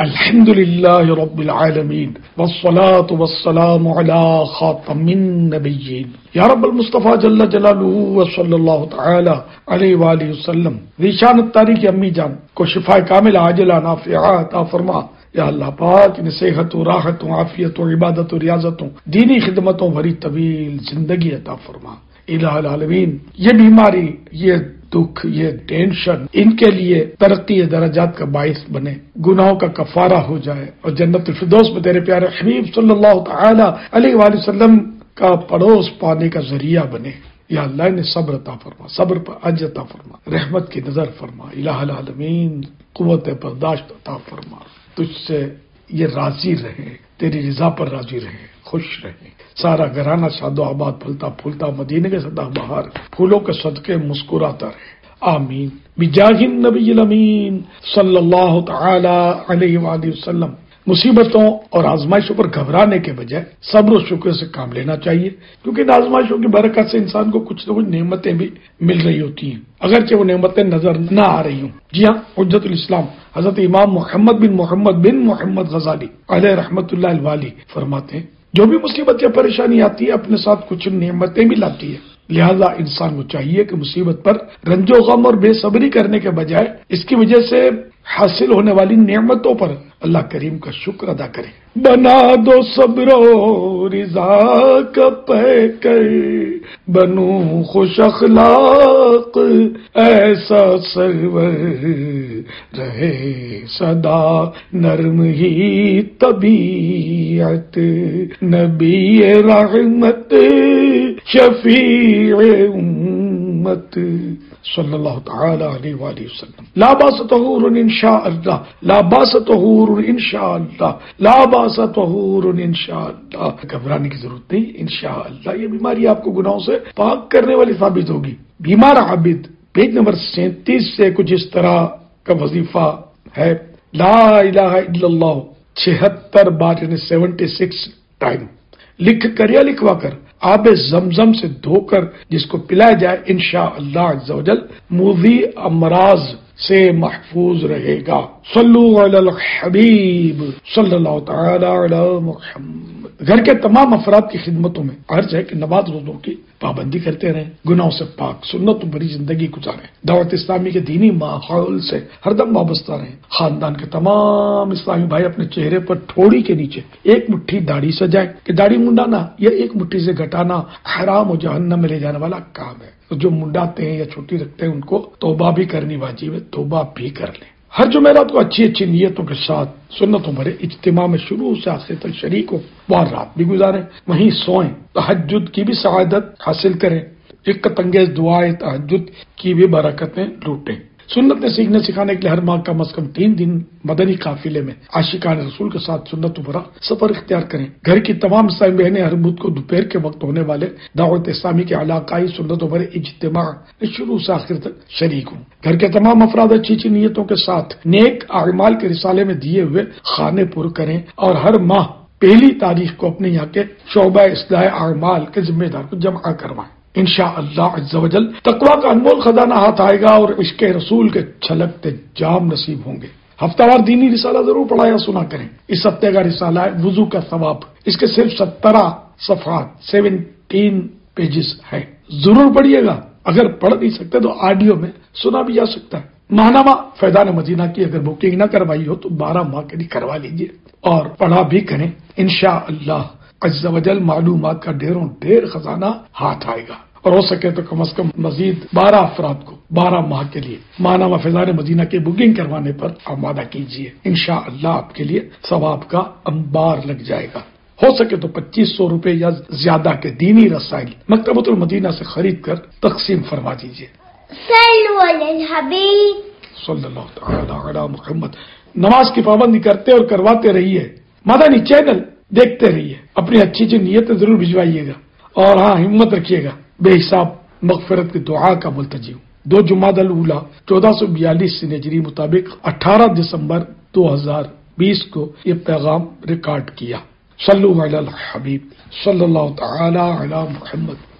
الحمد للہ رب العالمین والصلاة والسلام علی خاتم النبیین یا رب المصطفیٰ جل جلالہ وصلی اللہ تعالی علیہ وآلہ وسلم ذیشان الطاری کی امی جان کو شفا کامل عاجلہ نافعہ عطا فرما۔ یا اللہ پاک انہیں صحت و راحت و عافیت و عبادت و ریاضتوں دینی خدمتوں بھری طویل زندگی عطا فرما۔ الہ العالمین یہ بیماری، یہ دکھ، یہ ٹینشن ان کے لیے ترقی درجات کا باعث بنے، گناہوں کا کفارہ ہو جائے اور جنت الفردوس میں تیرے پیارے حبیب صلی اللہ تعالی علیہ وآلہ وسلم کا پڑوس پانے کا ذریعہ بنے۔ یا اللہ انہیں صبر عطا فرما، صبر پر عجز عطا فرما، رحمت کی نظر فرما۔ الہ العالمین قوت برداشت عطا فرما، تجھ سے یہ راضی رہے، تیری رضا پر راضی رہے، خوش رہے، سارا گھرانہ شاد و آباد پھلتا پھولتا مدینے کے سدا بہار پھولوں کے صدقے مسکراتا رہے، آمین بجاہ النبی الامین صلی اللہ تعالی علیہ وآلہ وسلم۔ مصیبتوں اور آزمائشوں پر گھبرانے کے بجائے صبر و شکر سے کام لینا چاہیے، کیونکہ ان آزمائشوں کی برکت سے انسان کو کچھ نہ کچھ نعمتیں بھی مل رہی ہوتی ہیں، اگرچہ وہ نعمتیں نظر نہ آ رہی ہوں۔ جی ہاں، حجت الاسلام حضرت امام محمد بن محمد غزالی علیہ رحمت اللہ الوالی فرماتے ہیں، جو بھی مصیبت یا پریشانی آتی ہے اپنے ساتھ کچھ نعمتیں بھی لاتی ہے، لہذا انسان کو چاہیے کہ مصیبت پر رنج و غم اور بے صبری کرنے کے بجائے اس کی وجہ سے حاصل ہونے والی نعمتوں پر اللہ کریم کا شکر ادا کرے۔ بنا دو صبر و رضا کا پیکر، بنو خوش اخلاق ایسا سرور، رہے صدا نرم ہی طبیعت، نبی رحمت شفیع امت صلی اللہ تعالی علیہ وآلہ وسلم۔ لا باس طہور انشاء اللہ، لا باس طہور انشاء اللہ، لا باس طہور انشاء اللہ۔ گھبرانے کی ضرورت نہیں، انشاء اللہ یہ بیماری آپ کو گناہوں سے پاک کرنے والی ثابت ہوگی۔ بیمار عابد پیج نمبر 37 سے کچھ اس طرح کا وظیفہ ہے، لا الہ الا اللہ 76 بار، یعنی 76 ٹائم لکھ کر یا لکھوا کر آب زمزم سے دھو کر جس کو پلایا جائے، انشاءاللہ عز و جل موذی امراض سے محفوظ رہے گا۔ صلو علی الحبیب صلی اللہ تعالی علی محمد۔ گھر کے تمام افراد کی خدمتوں میں عرض ہے کہ نماز روزوں کی پابندی کرتے رہیں، گناہوں سے پاک سنتوں بھری زندگی گزاریں، دعوت اسلامی کے دینی ماحول سے ہر دم وابستہ رہیں۔ خاندان کے تمام اسلامی بھائی اپنے چہرے پر ٹھوڑی کے نیچے ایک مٹھی داڑھی سجائیں، کہ داڑھی منڈانا یا ایک مٹھی سے گھٹانا حرام و جہنم میں لے جانے والا کام ہے۔ جو منڈاتے ہیں یا چھوٹی رکھتے ہیں ان کو توبہ بھی کرنی واجب ہے، توبہ بھی کر لیں۔ ہر جمعرات کو اچھی اچھی نیتوں کے ساتھ سنتوں بھرے اجتماع میں شروع سے آخر تک شریک ہو، اور رات بھی گزاریں، وہیں سوئیں، تہجد کی بھی سعادت حاصل کریں، دقت انگیز دعائیں تہجد کی بھی برکتیں لوٹیں۔ سنت سیکھنے سکھانے کے لیے ہر ماہ کم از کم 3 دن مدنی قافلے میں عاشقان رسول کے ساتھ سنتوں بھرا سفر اختیار کریں۔ گھر کی تمام اسلامی بہنیں ہر بدھ کو دوپہر کے وقت ہونے والے دعوت اسلامی کے علاقائی سنتوں بھرے اجتماع شروع سے آخر تک شریک ہوں۔ گھر کے تمام افراد اچھی اچھی نیتوں کے ساتھ نیک اعمال کے رسالے میں دیے ہوئے خانے پر کریں، اور ہر ماہ پہلی تاریخ کو اپنے یہاں کے شعبہ اصلاح اعمال کے ذمہ دار کو جمع کروائیں۔ انشاءاللہ عز و جل تقویٰ کا انمول خزانہ ہاتھ آئے گا اور عشق رسول کے چھلکتے جام نصیب ہوں گے۔ ہفتہ وار دینی رسالہ ضرور پڑھا یا سنا کریں۔ اس ہفتے کا رسالہ ہے وضو کا ثواب، اس کے صرف 17 صفحات 17 پیجز ہے، ضرور پڑھیے گا۔ اگر پڑھ نہیں سکتے تو آڈیو میں سنا بھی جا سکتا ہے۔ ماہنامہ فیضان مدینہ کی اگر بکنگ نہ کروائی ہو تو 12 ماہ کے لیے کروا لیجیے اور پڑھا بھی کریں۔ انشاءاللہ عز و جل معلومات کا ڈھیروں ڈھیر خزانہ ہاتھ آئے گا، اور ہو سکے تو کم از کم مزید 12 افراد کو 12 ماہ کے لیے ماہنامہ فیضان مدینہ کی بکنگ کروانے پر آمادہ کیجیے۔ انشاءاللہ آپ کے لیے ثواب کا انبار لگ جائے گا۔ ہو سکے تو 2500 روپے یا زیادہ کے دینی رسائل مکتبۃ المدینہ سے خرید کر تقسیم فرما دیجیے۔ صلو علی الحبیب صلی اللہ تعالی علی محمد۔ نماز کی پابندی کرتے اور کرواتے رہیے، مدنی چینل دیکھتے رہیے، اپنی اچھی اچھی نیتیں ضرور بھجوائیے گا، اور ہاں ہمت رکھیے گا۔ بے حساب مغفرت کی دعا کا ملتجی ہوں۔ 2 جمادی الاولیٰ 1442 ہجری مطابق 18 دسمبر 2020 کو یہ پیغام ریکارڈ کیا۔ صلو علی الحبیب صلی اللہ تعالی علی محمد۔